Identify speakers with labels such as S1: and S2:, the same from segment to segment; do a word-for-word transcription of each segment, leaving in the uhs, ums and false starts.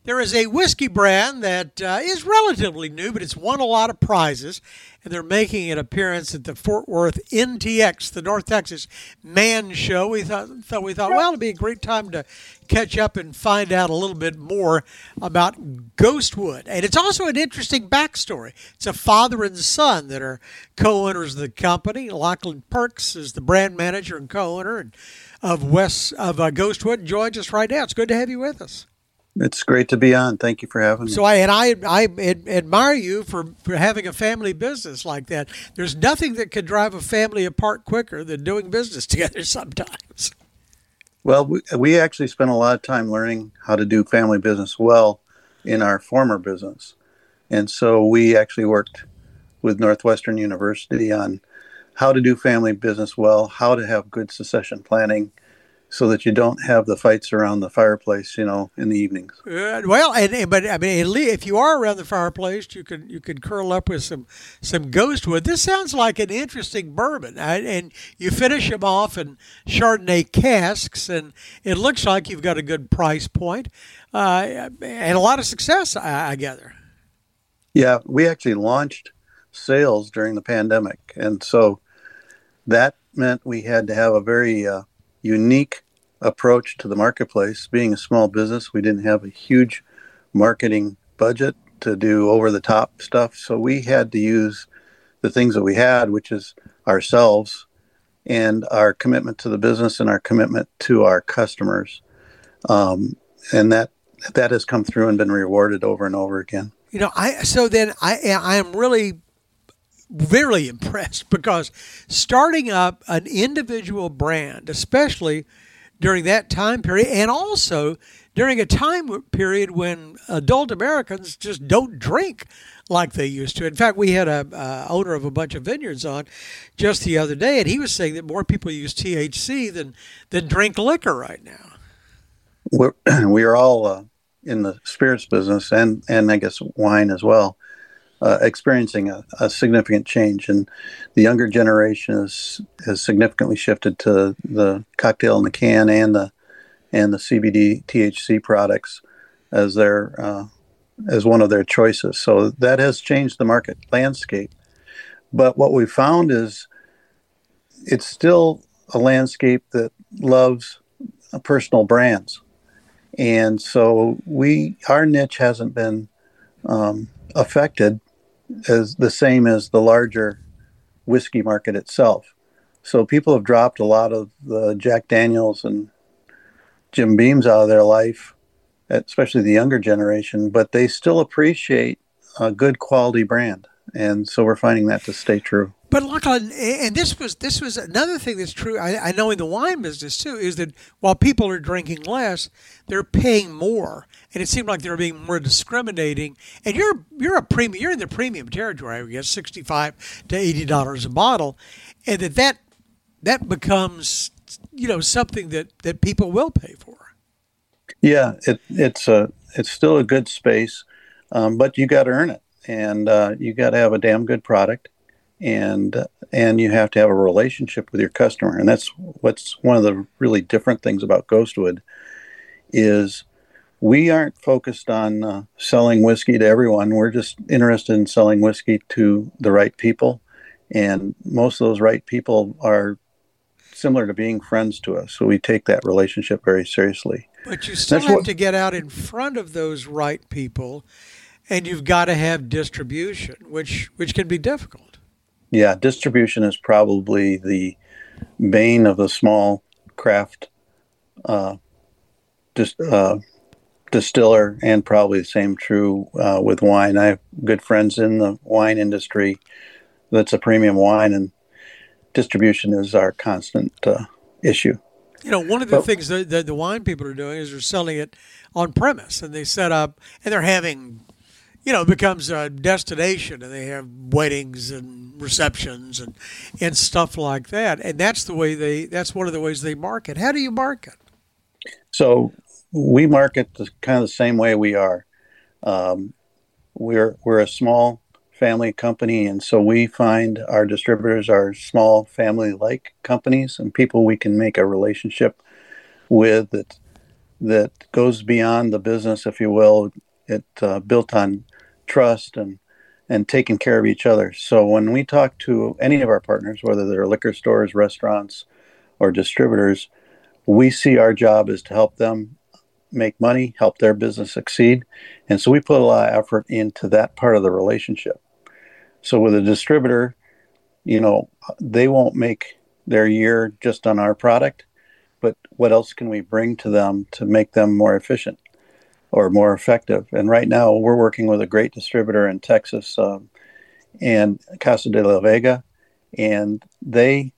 S1: There is a whiskey brand that uh, is relatively new, but it's won a lot of prizes, and they're making an appearance at the Fort Worth N T X, the North Texas Man Show. We thought, thought we thought, well, it'd be a great time to catch up and find out a little bit more about Ghostwood. And it's also an interesting backstory. It's a father and son that are co-owners of the company. Lachlan Perks is the brand manager and co-owner of West of uh, Ghostwood. Joins us right now. It's good to have you with us.
S2: It's great to be on. Thank you for having me.
S1: So I and I I ad- admire you for, for having a family business like that. There's nothing that could drive a family apart quicker than doing business together sometimes.
S2: Well, we, we actually spent a lot of time learning how to do family business well in our former business. And so we actually worked with Northwestern University on how to do family business well, how to have good succession planning, so that you don't have the fights around the fireplace, you know, in the evenings.
S1: Uh, well, and, and but I mean, at least if you are around the fireplace, you can you can curl up with some some Ghostwood. This sounds like an interesting bourbon, I, and you finish them off in Chardonnay casks, and it looks like you've got a good price point uh, and a lot of success, I, I gather.
S2: Yeah, we actually launched sales during the pandemic, and so that meant we had to have a very uh, unique approach to the marketplace. Being a small business, we didn't have a huge marketing budget to do over-the-top stuff, so we had to use the things that we had, which is ourselves and our commitment to the business and our commitment to our customers, um, and that that has come through and been rewarded over and over again.
S1: You know, I so then I I am really very impressed because starting up an individual brand, especially during that time period, and also during a time period when adult Americans just don't drink like they used to. In fact, we had a uh, owner of a bunch of vineyards on just the other day, and he was saying that more people use T H C than than drink liquor right now.
S2: We're, we are all uh, in the spirits business, and and I guess wine as well. Uh, experiencing a, a significant change, and the younger generation has has significantly shifted to the cocktail in the can and the and the C B D T H C products as their uh, as one of their choices. So that has changed the market landscape. But what we found is it's still a landscape that loves personal brands, and so we our niche hasn't been um, affected as the same as the larger whiskey market itself. So people have dropped a lot of the Jack Daniels and Jim Beams out of their life, especially the younger generation, but they still appreciate a good quality brand. And so we're finding that to stay true.
S1: But look, on, and this was this was another thing that's true. I, I know in the wine business too is that while people are drinking less, they're paying more, and it seemed like they were being more discriminating. And you're you're a premium, you're in the premium territory. I guess sixty-five to eighty dollars a bottle, and that that that becomes you know something that, that people will pay for.
S2: Yeah, it, it's a it's still a good space, um, but you got to earn it, and uh, you got to have a damn good product. And and you have to have a relationship with your customer, and that's what's one of the really different things about Ghostwood is we aren't focused on uh, selling whiskey to everyone. We're just interested in selling whiskey to the right people, and most of those right people are similar to being friends to us. So we take that relationship very seriously.
S1: But you still
S2: that's
S1: have
S2: what,
S1: to get out in front of those right people, and you've got to have distribution, which which can be difficult.
S2: Yeah, distribution is probably the bane of the small craft uh, dis- uh, distiller, and probably the same true uh, with wine. I have good friends in the wine industry that's a premium wine, and distribution is our constant uh, issue.
S1: You know, one of the
S2: but,
S1: things that, that the wine people are doing is they're selling it on premise, and they set up, and they're having, you know, it becomes a destination, and they have weddings and receptions and and stuff like that, and that's the way they that's one of the ways they market. How do you market?
S2: So we market the kind of the same way we are. Um, we're we're a small family company, and so we find our distributors are small family-like companies and people we can make a relationship with that that goes beyond the business, if you will. It uh, built on trust and and taking care of each other. So when we talk to any of our partners, whether they're liquor stores, restaurants, or distributors, we see our job is to help them make money, help their business succeed. And so we put a lot of effort into that part of the relationship. So with a distributor, you know, they won't make their year just on our product, but what else can we bring to them to make them more efficient or more effective? And right now we're working with a great distributor in Texas, um, and Casa de la Vega, and they,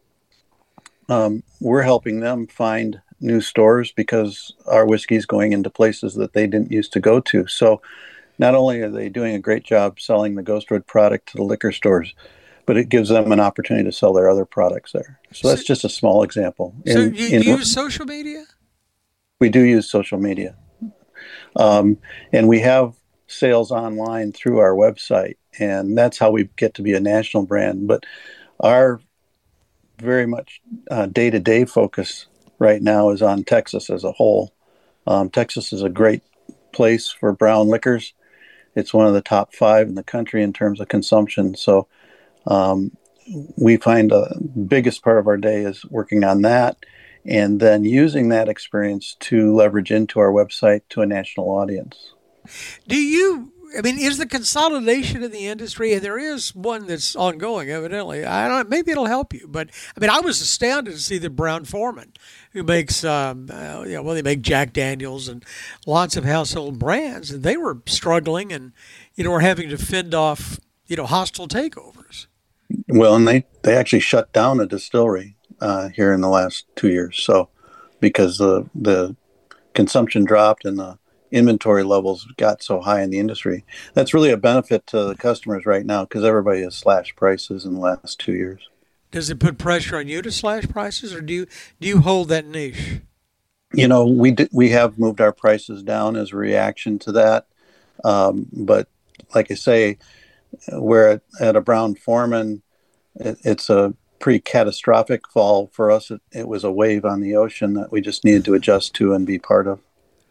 S2: um, we're helping them find new stores because our whiskey is going into places that they didn't used to go to. So not only are they doing a great job selling the Ghostwood product to the liquor stores, but it gives them an opportunity to sell their other products there. So that's just a small example.
S1: So
S2: in,
S1: you
S2: in,
S1: use social media?
S2: We do use social media. Um, and we have sales online through our website, and that's how we get to be a national brand. But our very much uh, day-to-day focus right now is on Texas as a whole. Um, Texas is a great place for brown liquors. It's one of the top five in the country in terms of consumption. So um, we find the biggest part of our day is working on that, and then using that experience to leverage into our website to a national audience.
S1: Do you, I mean, is the consolidation in the industry, and there is one that's ongoing, evidently. I don't maybe it'll help you, but I mean, I was astounded to see that Brown Forman, who makes, um, uh, you know, well, they make Jack Daniels and lots of household brands, and they were struggling and, you know, were having to fend off, you know, hostile takeovers.
S2: Well, and they, they actually shut down a distillery uh, here in the last two years. So because the the consumption dropped and the inventory levels got so high in the industry, that's really a benefit to the customers right now because everybody has slashed prices in the last two years.
S1: Does it put pressure on you to slash prices, or do you do you hold that niche?
S2: You know, we did, we have moved our prices down as a reaction to that. Um, but like I say, we're at, at a Brown Forman, it, it's a pretty catastrophic fall for us. It, it was a wave on the ocean that we just needed to adjust to and be part of.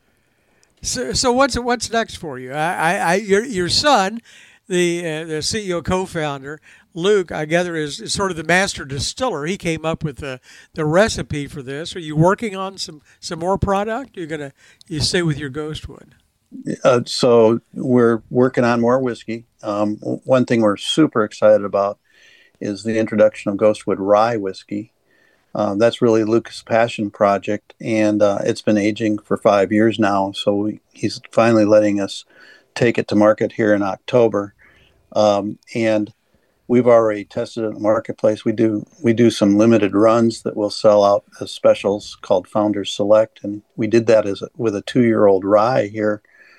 S1: So, so what's what's next for you? I, I, I your your son, the uh, the C E O co-founder, Luke, I gather is, is sort of the master distiller. He came up with the, the recipe for this. Are you working on some, some more product? You're gonna you stay with your Ghostwood?
S2: Uh, so we're working on more whiskey. Um, one thing we're super excited about is the introduction of Ghostwood Rye whiskey. Uh, that's really Luke's passion project, and uh, it's been aging for five years now. So we, he's finally letting us take it to market here in October, um, and we've already tested it in the marketplace. We do we do some limited runs that we'll sell out as specials called Founders Select, and we did that as a, with a two-year-old rye here,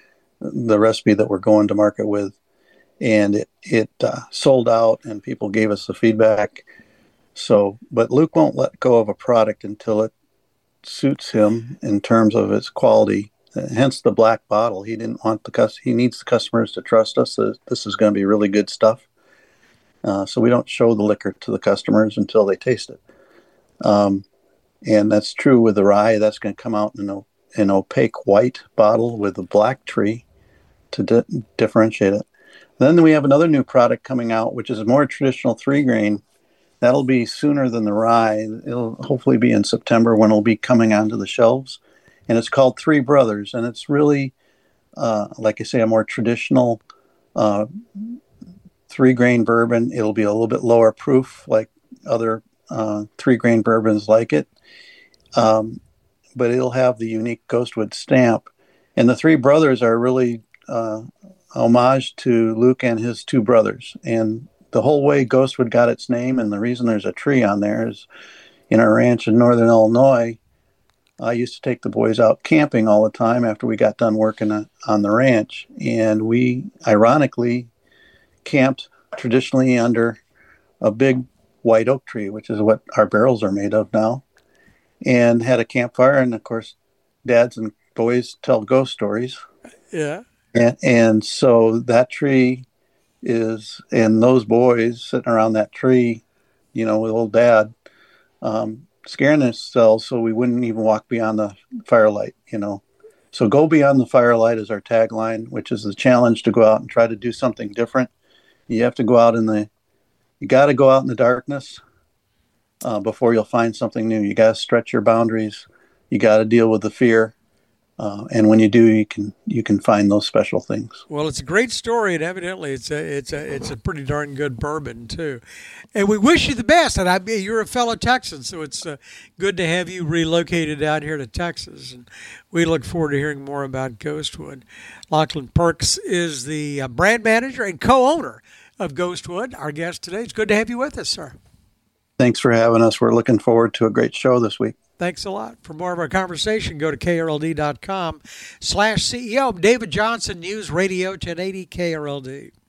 S2: the recipe that we're going to market with, and it it uh, sold out, and people gave us the feedback. So, but Luke won't let go of a product until it suits him in terms of its quality. Uh, hence the black bottle. He didn't want the cus- He needs the customers to trust us that this is going to be really good stuff. Uh, so we don't show the liquor to the customers until they taste it. Um, and that's true with the rye. That's going to come out in an, an opaque white bottle with a black tree to di- differentiate it. Then we have another new product coming out, which is a more traditional three grain. That'll be sooner than the rye. It'll hopefully be in September when it'll be coming onto the shelves. And it's called Three Brothers. And it's really, uh, like I say, a more traditional uh, three-grain bourbon. It'll be a little bit lower proof like other uh, three-grain bourbons like it. Um, but it'll have the unique Ghostwood stamp. And the Three Brothers are really uh, homage to Luke and his two brothers. And the whole way Ghostwood got its name, and the reason there's a tree on there, is in our ranch in northern Illinois, I used to take the boys out camping all the time after we got done working on the ranch. And we, ironically, camped traditionally under a big white oak tree, which is what our barrels are made of now, and had a campfire. And, of course, dads and boys tell ghost stories.
S1: Yeah.
S2: And, and so that tree is, and those boys sitting around that tree, you know, with old dad, um, scaring ourselves so we wouldn't even walk beyond the firelight, you know. So go beyond the firelight is our tagline, which is the challenge to go out and try to do something different. You have to go out in the, you got to go out in the darkness uh, before you'll find something new. You got to stretch your boundaries. You got to deal with the fear. Uh, and when you do, you can you can find those special things.
S1: Well, it's a great story, and evidently it's a it's a it's a pretty darn good bourbon too. And we wish you the best. And I, you're a fellow Texan, so it's uh, good to have you relocated out here to Texas. And we look forward to hearing more about Ghostwood. Lachlan Perks is the uh, brand manager and co-owner of Ghostwood. Our guest today. It's good to have you with us, sir.
S2: Thanks for having us. We're looking forward to a great show this week.
S1: Thanks a lot. For more of our conversation, go to K R L D dot com slash C E O. David Johnson, News Radio ten eighty K R L D.